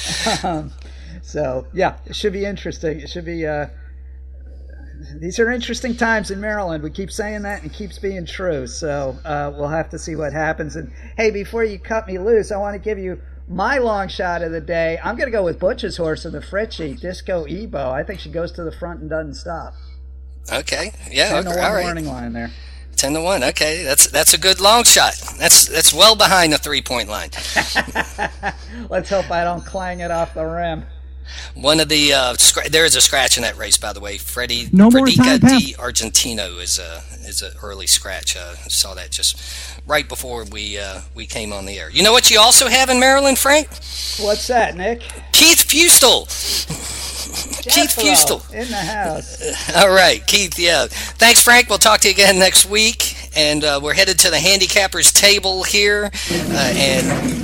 um, so yeah, it should be interesting. It should be. Uh, These are interesting times in Maryland. We keep saying that and it keeps being true. So uh, we'll have to see what happens. And, hey, before you cut me loose, I want to give you my long shot of the day. I'm going to go with Butch's horse in the Fritchie, Disco Ebo. I think she goes to the front and doesn't stop. Okay. Yeah. ten to okay. one All right. morning line there. Ten to one. Okay. That's that's a good long shot. That's that's well behind the three-point line. Let's hope I don't clang it off the rim. One of the uh, scra- there is a scratch in that race, by the way. Freddie no Fredica di Argentino is a is an early scratch. Uh, saw that just right before we uh, we came on the air. You know what you also have in Maryland, Frank? What's that, Nick? Keith Fustel. Keith Fustel in the house. All right, Keith. Yeah, thanks, Frank. We'll talk to you again next week, and uh, we're headed to the handicappers table here, uh, and.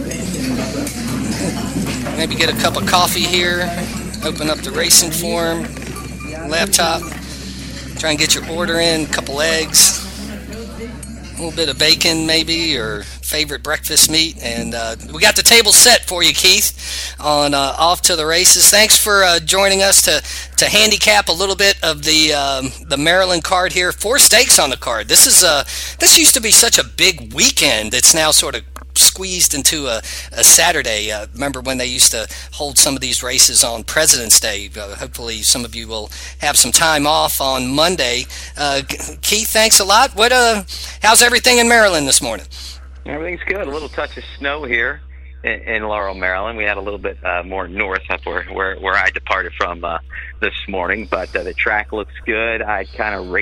Maybe get a cup of coffee here, open up the racing form, laptop, try and get your order in, a couple eggs, a little bit of bacon maybe, or favorite breakfast meat. And uh, we got the table set for you, Keith, on uh, Off to the Races. Thanks for uh, joining us to, to handicap a little bit of the um, the Maryland card here. Four stakes on the card. This is uh, this used to be such a big weekend. It's now sort of squeezed into a, a Saturday. Uh, remember when they used to hold some of these races on President's Day? Uh, hopefully some of you will have some time off on Monday. Uh, Keith, thanks a lot. What? Uh, how's everything in Maryland this morning? Everything's good. A little touch of snow here in, in Laurel, Maryland. We had a little bit uh, more north up where, where, where I departed from uh, this morning, but uh, the track looks good. I'd kind of rate it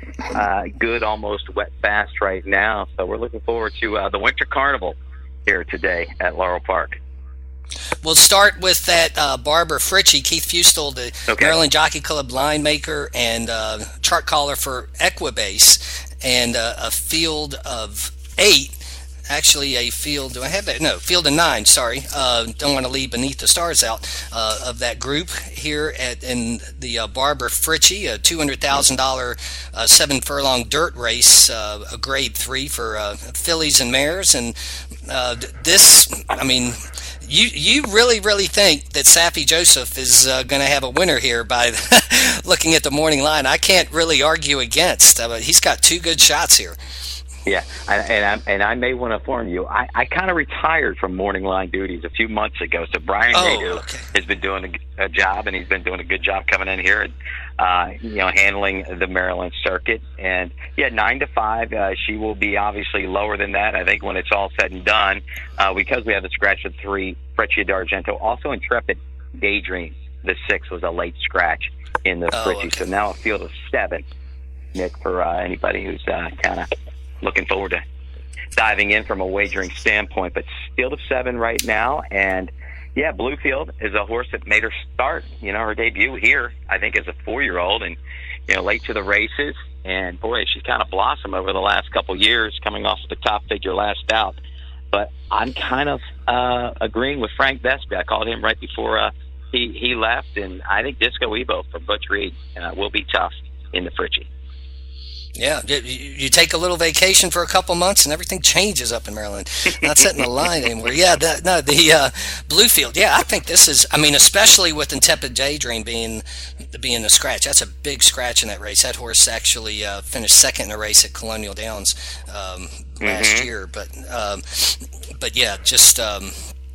uh, good, almost wet fast right now. So we're looking forward to uh, the Winter Carnival here today at Laurel Park. We'll start with that uh, Barbara Fritchie, Keith Fustel, the okay. Maryland Jockey Club line maker and uh, chart caller for Equibase, and uh, a field of eight. Actually, a field, do I have that? No, field of nine, sorry. Uh, don't want to leave Beneath the Stars out uh, of that group here at in the uh, Barbara Fritchie, a two hundred thousand dollars uh, seven furlong dirt race, uh, a grade three for uh, fillies and mares. And uh, this, I mean, you you really, really think that Saffie Joseph is uh, going to have a winner here by looking at the morning line. I can't really argue against. Uh, he's got two good shots here. Yeah, and I, and I may want to inform you, I, I kind of retired from morning line duties a few months ago. So Brian oh, Nadeau okay. has been doing a, a job, and he's been doing a good job coming in here and, uh, you know, handling the Maryland circuit. And, yeah, nine to five, uh, she will be obviously lower than that, I think, when it's all said and done, uh, because we have the scratch of three, Freccia d'Argento. Also Intrepid Daydream, the six, was a late scratch in the oh, Fritchie. Okay. So now a field of seven, Nick, for uh, anybody who's uh, kind of looking forward to diving in from a wagering standpoint. But field of seven right now. And, yeah, Bluefield is a horse that made her start, you know, her debut here, I think, as a four-year-old and, you know, late to the races. And, boy, she's kind of blossomed over the last couple years, coming off of the top figure last out. But I'm kind of uh, agreeing with Frank Vespi. I called him right before uh, he, he left. And I think Disco Evo for Butch Reed uh, will be tough in the Fritchie. Yeah, you take a little vacation for a couple months and everything changes up in Maryland. Not setting the line anymore. Yeah, the, no, the uh, Bluefield. Yeah, I think this is. I mean, especially with Intrepid Daydream being being a scratch. That's a big scratch in that race. That horse actually uh, finished second in a race at Colonial Downs um, last mm-hmm. year. But um, but yeah, just. Um,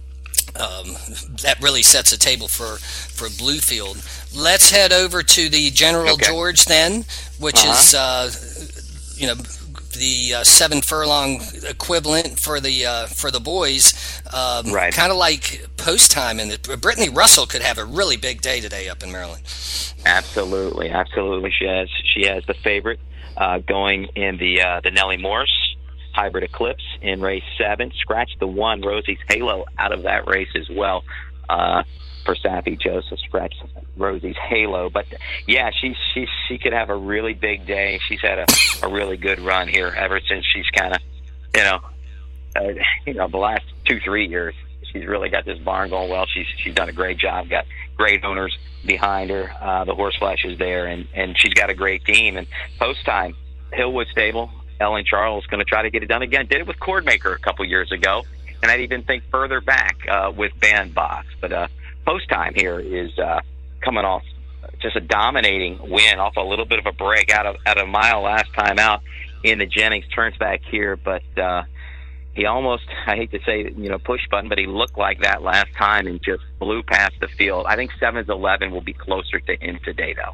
Um, that really sets a table for, for Bluefield. Let's head over to the General okay. George then, which uh-huh. is, uh, you know, the uh, seven furlong equivalent for the uh, for the boys. Um, right. Kind of like post time, and Brittany Russell could have a really big day today up in Maryland. Absolutely, absolutely. She has she has the favorite uh, going in the uh, the Nellie Morse Hybrid Eclipse in race seven. Scratch the one, Rosie's Halo, out of that race as well uh, for Saffie Joseph. Scratch Rosie's Halo. But, yeah, she, she, she could have a really big day. She's had a, a really good run here ever since she's kind of, you know, uh, you know, the last two, three years. She's really got this barn going well. She's she's done a great job, got great owners behind her. Uh, the horse flesh is there, and, and she's got a great team. And post time, Hillwood Stable, Ellen Charles is going to try to get it done again. Did it with Cordmaker a couple years ago, and I'd even think further back uh, with Bandbox. But uh, post time here is uh, coming off just a dominating win, off a little bit of a break out of out of a mile last time out in the Jennings. Turns back here, but uh, he almost, I hate to say, you know, push button, but he looked like that last time and just blew past the field. I think seven's eleven will be closer to him today, though.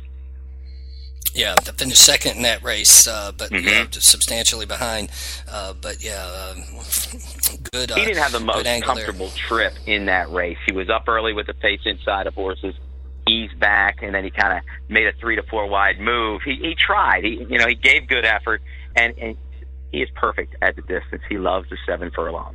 Yeah, to finish second in that race, uh, but mm-hmm. yeah, substantially behind. Uh, but yeah, uh, good. Uh, he didn't have the most comfortable there. trip in that race. He was up early with the pace inside of horses, eased back, and then he kind of made a three to four wide move. He he tried. He you know he gave good effort, and, and he is perfect at the distance. He loves the seven furlong.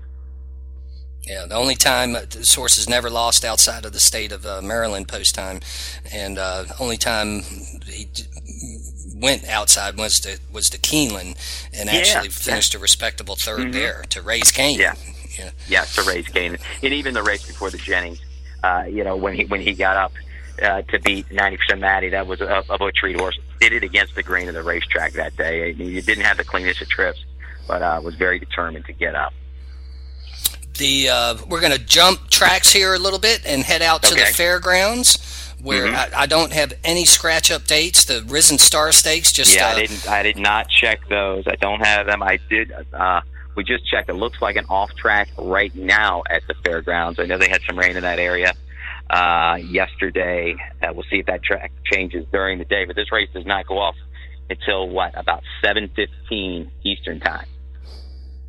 Yeah, the only time uh, this horse has never lost outside of the state of uh, Maryland post time, and uh, only time he d- went outside was to was to Keeneland, and actually yeah, finished yeah. a respectable third mm-hmm. there to Raise Cane. Yeah, yeah, yeah, to Raise Cane, and even the race before the Jennings, uh, you know, when he when he got up uh, to beat ninety percent Maddie, that was a, a Butch Reed horse. Did it against the grain of the racetrack that day. He didn't have the cleanest of trips, but uh, was very determined to get up. The uh, we're going to jump tracks here a little bit and head out to okay. the fairgrounds, where mm-hmm. I, I don't have any scratch updates. The Risen Star Stakes, just yeah, uh, I didn't. I did not check those. I don't have them. I did. Uh, we just checked. It looks like an off track right now at the fairgrounds. I know they had some rain in that area uh, yesterday. Uh, we'll see if that track changes during the day. But this race does not go off until what, about seven fifteen Eastern time.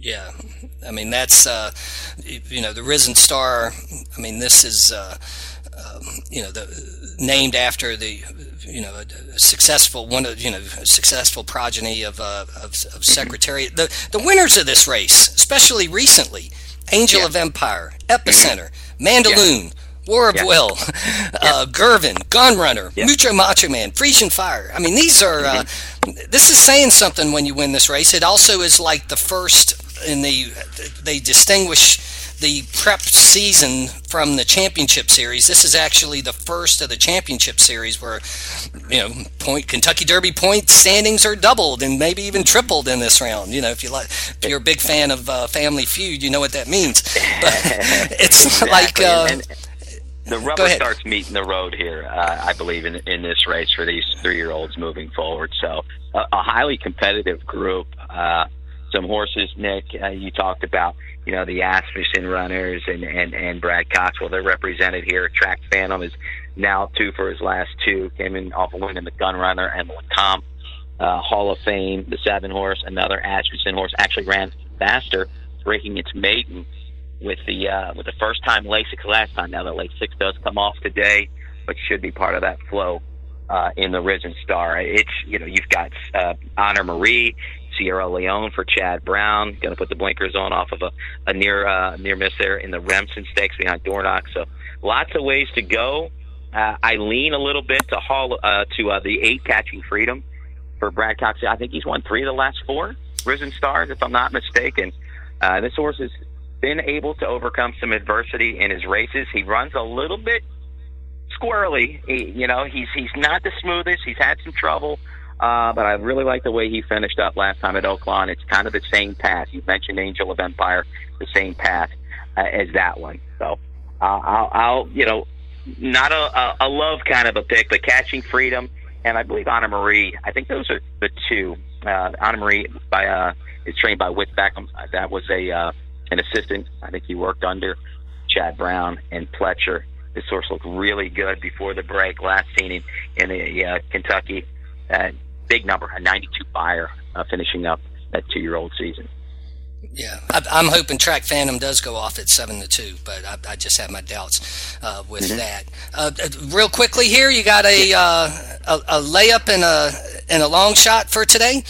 Yeah, I mean, that's, uh, you know, the Risen Star, I mean, this is, uh, um, you know, the, named after the, you know, a, a successful, one of, you know, a successful progeny of, uh, of, of Secretariat. The, the winners of this race, especially recently, Angel yeah. of Empire, Epicenter, mm-hmm. Mandaloon, yeah. War of yeah. Will, uh, Gervin, Gunrunner, yeah. Mucho Macho Man, Frisian Fire. I mean, these are, uh, this is saying something when you win this race. It also is like the first in the, they distinguish the prep season from the championship series. This is actually the first of the championship series where, you know, point Kentucky Derby point standings are doubled and maybe even tripled in this round. You know, if you like, if you're a big fan of uh, Family Feud, you know what that means. But it's exactly. like, uh, and, and, The rubber starts meeting the road here, uh, I believe, in in this race for these three-year-olds moving forward. So uh, a highly competitive group. Uh, some horses, Nick, uh, you talked about, you know, the Asmussen runners and, and, and Brad Cox. Well, they're represented here. Track Phantom is now two for his last two. Came in off a win in the Gun Runner and the Lecomte uh, Hall of Fame. The seven horse, another Asmussen horse, actually ran faster, breaking its maiden with the uh, with the first time Lasix last time. Now the Lasix does come off today, but should be part of that flow uh, in the Risen Star. It's, you know, you've got uh, Honor Marie, Sierra Leone for Chad Brown, going to put the blinkers on off of a, a near uh, near miss there in the Remsen Stakes behind Dornoch. So lots of ways to go. Uh, I lean a little bit to Hall uh, to uh, the eight Catching Freedom for Brad Cox. I think he's won three of the last four Risen Stars, if I'm not mistaken. Uh, this horse is been able to overcome some adversity in his races. He runs a little bit squirrely. He, you know, he's he's not the smoothest. He's had some trouble, uh, but I really like the way he finished up last time at Oaklawn. It's kind of the same path. You mentioned Angel of Empire, the same path uh, as that one. So uh, I'll, I'll, you know, not a, a, a love kind of a pick, but Catching Freedom, and I believe Anna Marie. I think those are the two. Uh, Anna Marie by uh, is trained by Whit Beckham. That was a uh, an assistant. I think he worked under Chad Brown and Pletcher. This horse looked really good before the break. Last seen him in a uh, Kentucky. Uh, big number, a ninety-two buyer, uh, finishing up that two-year-old season. Yeah, I, I'm hoping Track Phantom does go off at seven to two, but I, I just have my doubts uh, with mm-hmm. that. Uh, real quickly here, you got a, uh, a a layup and a and a long shot for today.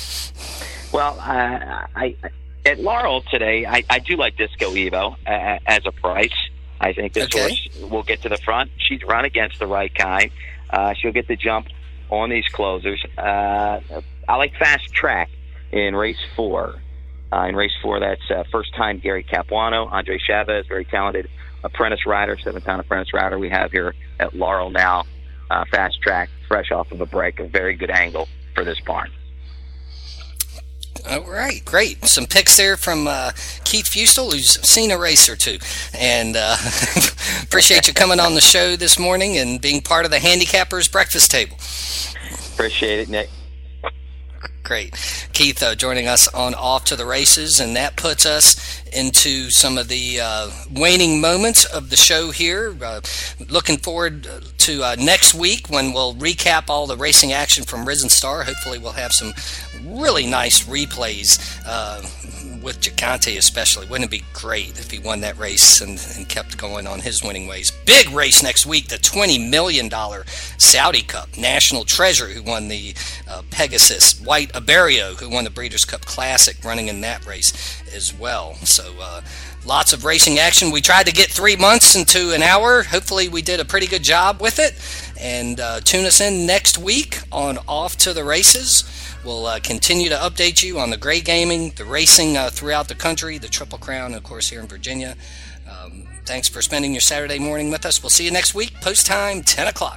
Well, uh, I. At Laurel today, I, I do like Disco Evo uh, as a price. I think this okay. horse will get to the front. She's run against the right kind. Uh, she'll get the jump on these closers. Uh, I like Fast Track in race four. Uh, in race four, that's uh, first-time Gary Capuano, Andre Chavez, very talented apprentice rider, seven-time apprentice rider we have here at Laurel now. Uh, Fast Track, fresh off of a break, a very good angle for this barn. All right, great. Some picks there from uh, Keith Fustel, who's seen a race or two. And uh, appreciate you coming on the show this morning and being part of the Handicappers Breakfast Table. Appreciate it, Nick. Great. Keith uh, joining us on Off to the Races, and that puts us into some of the uh, waning moments of the show here. Uh, looking forward to uh, next week when we'll recap all the racing action from Risen Star. Hopefully we'll have some really nice replays uh, with Gigante especially. Wouldn't it be great if he won that race and, and kept going on his winning ways? Big race next week, the twenty million dollars Saudi Cup. National Treasure, who won the uh, Pegasus. White Abarrio, who won the Breeders' Cup Classic, running in that race as well. So uh, lots of racing action. We tried to get three months into an hour. Hopefully we did a pretty good job with it. And uh, tune us in next week on Off to the Races. We'll uh, continue to update you on the gray gaming, the racing uh, throughout the country, the Triple Crown, of course, here in Virginia. Um, thanks for spending your Saturday morning with us. We'll see you next week. Post time, ten o'clock.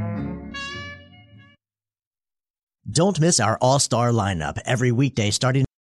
Don't miss our all-star lineup every weekday starting